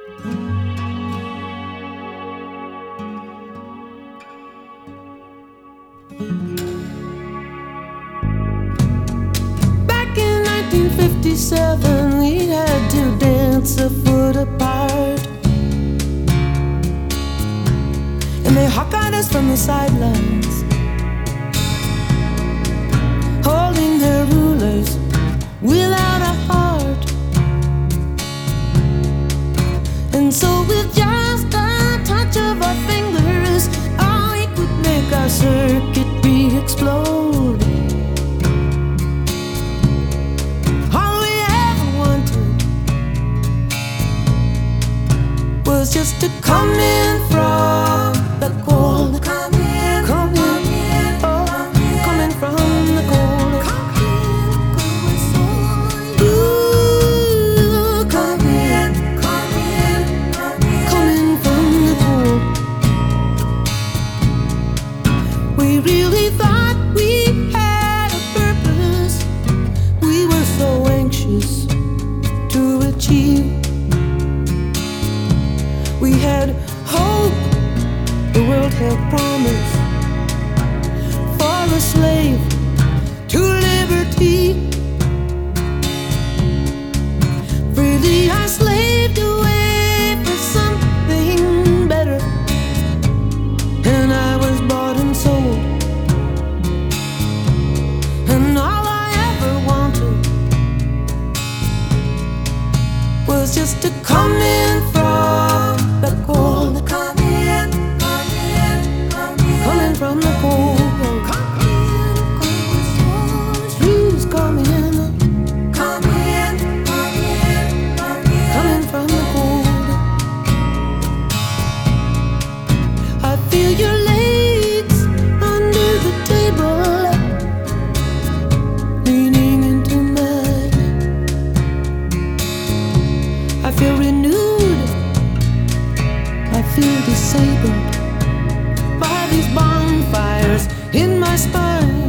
Back in 1957, we had to dance a foot apart, and they hawk-eyed us from the sidelines, holding their rulers without a heart. And so with just a touch of our fingers, oh, we could make our circuit re-explode. All we ever wanted was just to come in from the cold. Come in, come in, oh, coming from the cold. Ooh, come in, coming from the cold. We really thought we had a purpose. We were so anxious to achieve. We had hope, the world had promise, for the slave to liberty. Freely I slaved away for something better, and I was bought and sold. And all I ever wanted was just to come in from the cold. Come in, coming from the cold. Please come in, coming from the cold. I feel your legs under the table, leaning into mine. I feel renewed, I feel disabled by these bonfires in my spine.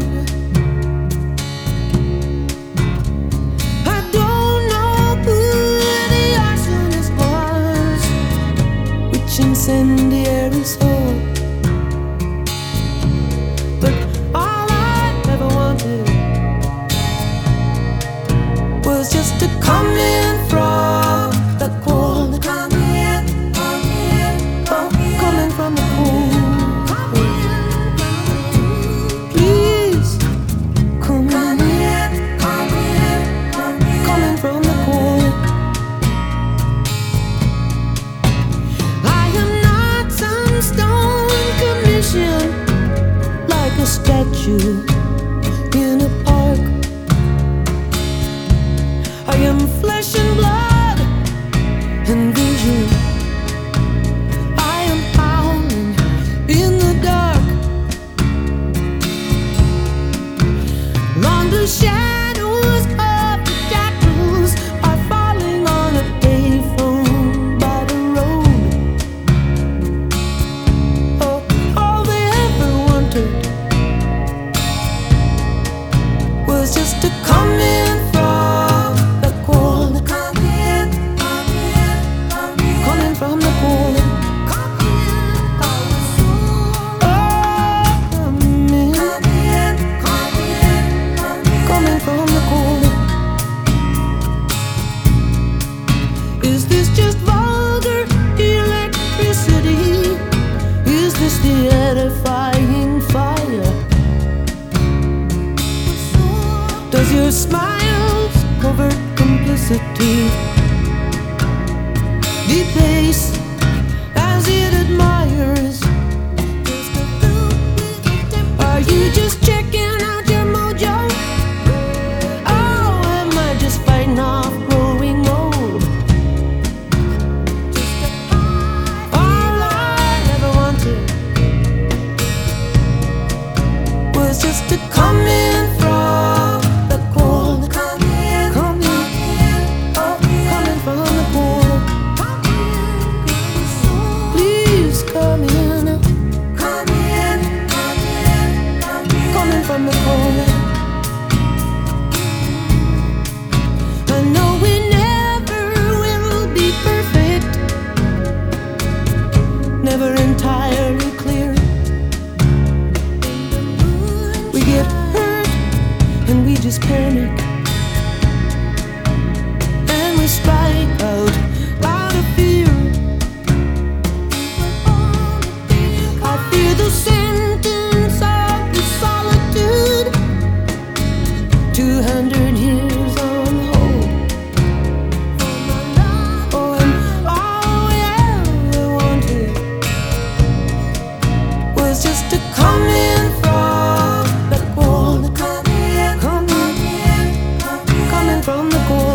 I don't know who the arsonist was, which incendiary soul, but all I ever wanted was just to come in from the cold. Come in, coming from the cold. Please, come in, coming from the cold. I am not some stone commission, like a statue in a park. I am flesh and blood and vision. I am howling in the dark. Longer shadows of the shadows are falling on a payphone by the road. Oh, all they ever wanted was just to come in from the cold. Come in, coming from the cold. Oh, come in, coming from the cold. Is this just vulgar electricity? Is this the edifying fire? Does your smile's covert complicity debase as it admires? Are you just checking out your mojo? Oh, am I just fighting off growing old? All I ever wanted was just to come in from the cold. Come in, oh, coming from the cold. Please come in, coming from the cold. from the cold.